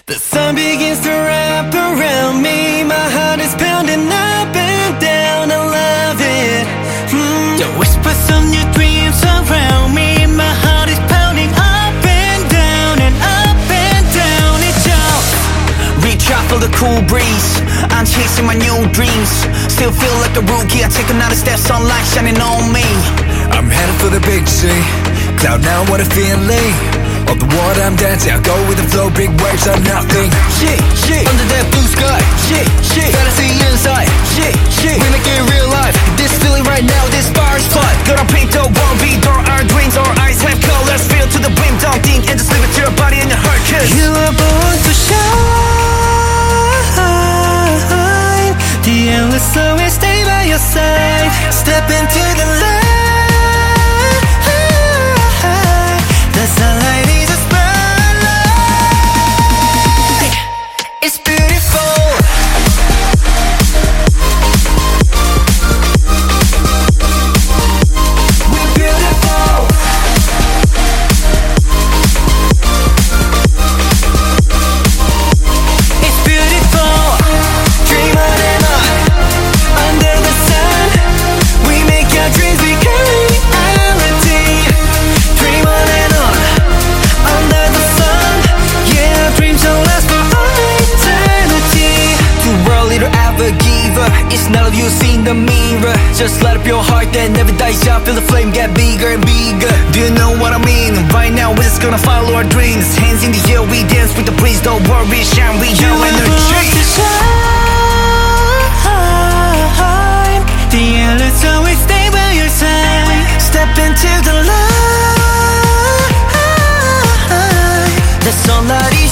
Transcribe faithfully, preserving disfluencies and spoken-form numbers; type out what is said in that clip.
The sun begins to wrap around me. My heart is pounding up and down. I love it. mm. The whispers of new dreams around me. My heart is pounding up and down and up and down. It's just reach out for the cool breeze. I'm chasing my new dreams. Still feel like a rookie. I take another step, sunlight shining on me. I'm headed for the big C. Cloud now, what a feeling. All the water I'm dancing, I go with the flow. Big waves are nothing. Shit, shit, under that blue sky. Shit, shit, fantasy inside. Shit, shit, we make it real life. This feeling right now, this fire is fly. Got our paint up, won't be door. Our dreams, our eyes have colors. Feel to the brim, don't think, and just live it to your body and your heart. Cause you are born to shine. The endless always stay by your side. Step into the light. The sunlight is a spotlight. It's beautiful. We're beautiful. It's beautiful. Dream on and on. Under the sun, we make our dreams become reality. Dream on and on. Under the sun, yeah, dreams don't last for eternity. Too early to ever give up. It's not of you seeing the mirror. Just light up your heart that never dies out. Feel the flame get bigger and bigger. Do you know what I mean? Right now we're just gonna follow our dreams. Hands in the air, we dance with the breeze. Don't worry, shine with your energy. The endless always stay by your side. Step into the light. The sunlight